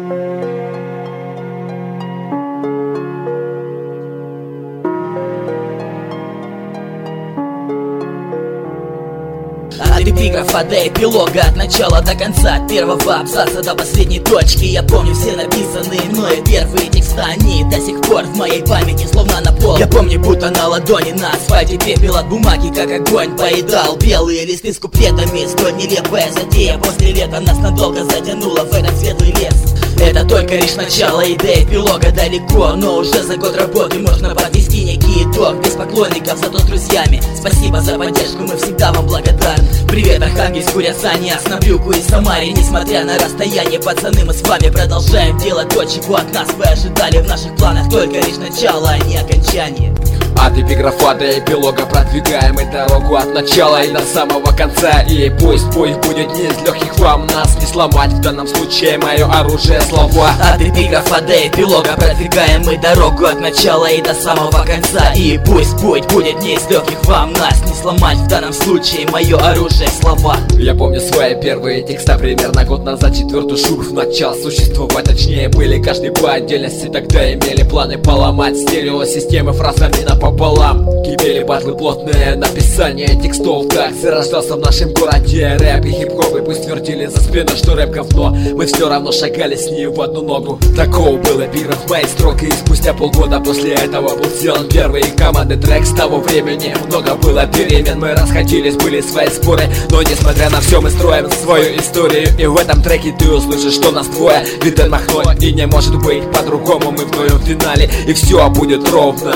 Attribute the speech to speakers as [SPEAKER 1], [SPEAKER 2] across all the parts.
[SPEAKER 1] От эпиграфа до эпилога, от начала до конца, от первого абзаца до последней точки. Я помню все написанные мною первые текста, они до сих пор в моей памяти словно на пол. Я помню, будто на ладони на асфальте пепел от бумаги, как огонь поедал белые листы с куплетами. Столь нелепая затея после лета нас надолго затянуло в этот светлый лес. Это только лишь начало, и до эпилога далеко, но уже за год работы можно подвести некий итог. Без поклонников, зато с друзьями. Спасибо за поддержку, мы всегда вам благодарны. Привет, Архангельску, Рязани, Оснобрюку и Самаре. Несмотря на расстояние, пацаны, мы с вами продолжаем делать то, чего от нас вы ожидали. В наших планах только лишь начало, а не окончание.
[SPEAKER 2] От эпиграфа до эпилога продвигаем и дорогу от начала и до самого конца. И пусть путь будет не из легких, вам нас не сломать. В данном случае мое оружие — слова.
[SPEAKER 1] От эпиграфа до эпилога продвигаем мы дорогу от начала и до самого конца. И пусть путь будет не из легких, вам нас не сломать. В данном случае мое оружие — слова.
[SPEAKER 2] Я помню свои первые текста примерно год назад. Четвертый шурф начал существовать, точнее были каждый по отдельности. Тогда имели планы поломать стереосистемы фразами напополам. Кипели батлы плотные, написание текстов так зарождался в нашем городе рэп и хип-хоп. И пусть твердили за спиной, что рэп говно, мы все равно шагали с ней в одну ногу. Таков был эпиграф моих строк, и спустя полгода после этого был сделан первый командный трек. С того времени много было перемен, мы расходились, были свои споры, но несмотря на все мы строим свою историю. И в этом треке ты услышишь, что нас двое, Виталь Махно, и не может быть по-другому. Мы вдвоем в финале, и все будет ровно.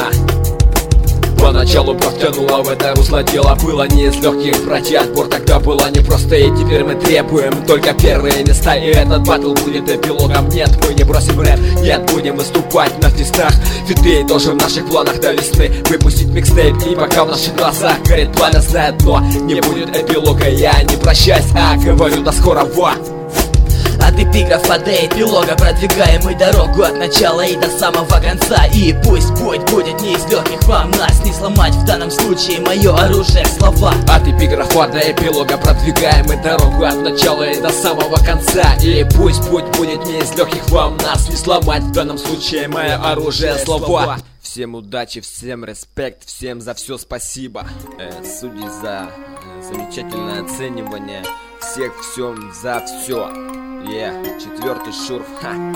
[SPEAKER 2] Поначалу протянуло в это русло дело, было не из легких, пройти отбор тогда было непросто. И теперь мы требуем только первые места, и этот батл будет эпилогом. Нет, мы не бросим рэп, нет, будем выступать на фестах. Фиты тоже в наших планах до весны, выпустить микстейп, и пока в наших глазах горит пламя, знает дно. Не будет эпилога, я не прощаюсь, а говорю до скорого.
[SPEAKER 1] От эпиграфа до эпилога продвигаем мы дорогу от начала и до самого конца. И пусть путь будет не из легких, вам нас не сломать. В данном случае мое оружие — слова.
[SPEAKER 2] От эпиграфа до эпилога продвигаем мы дорогу от начала и до самого конца. И пусть путь будет не из легких, вам нас не сломать. В данном случае мое оружие — слова. Всем удачи, всем респект, всем за все спасибо. Судьи за замечательное оценивание. Всех всем за все. Четвертый шурф.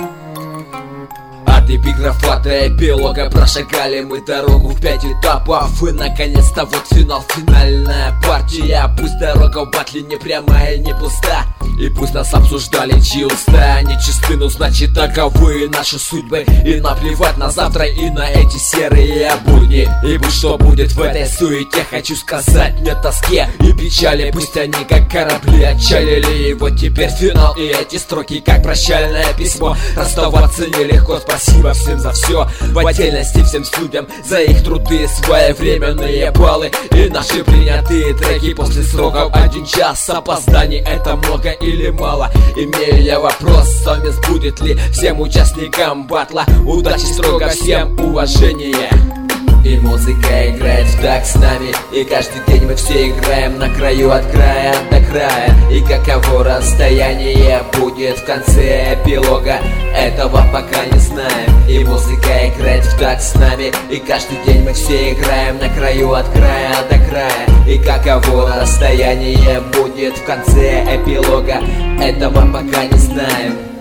[SPEAKER 2] От эпиграфа до эпилога прошагали мы дорогу в 5 этапов. И наконец-то вот финал, финальная партия. Пусть дорога в батле не прямая, не пуста. И пусть нас обсуждали, чьи уста нечисты, но значит таковы наши судьбы. И наплевать на завтра и на эти серые будни. И пусть что будет в этой суете, хочу сказать, нет тоске и печали. Пусть они как корабли отчалили, и вот теперь финал. И эти строки как прощальное письмо. Расставаться нелегко, спасибо всем за все. В отдельности всем судьям за их труды, своевременные баллы и наши принятые треки. После сроков 1 час опозданий, это много или мало? Имею я вопрос, совесть будет ли всем участникам батла? Удачи, строго всем уважение. И музыка играет в такт с нами, и каждый день мы все играем на краю от края до края. И каково расстояние будет в конце эпилога, этого пока не знаем. И музыка играет в такт с нами, и каждый день мы все играем на краю от края до края. И каково расстояние будет в конце эпилога, этого пока не знаем.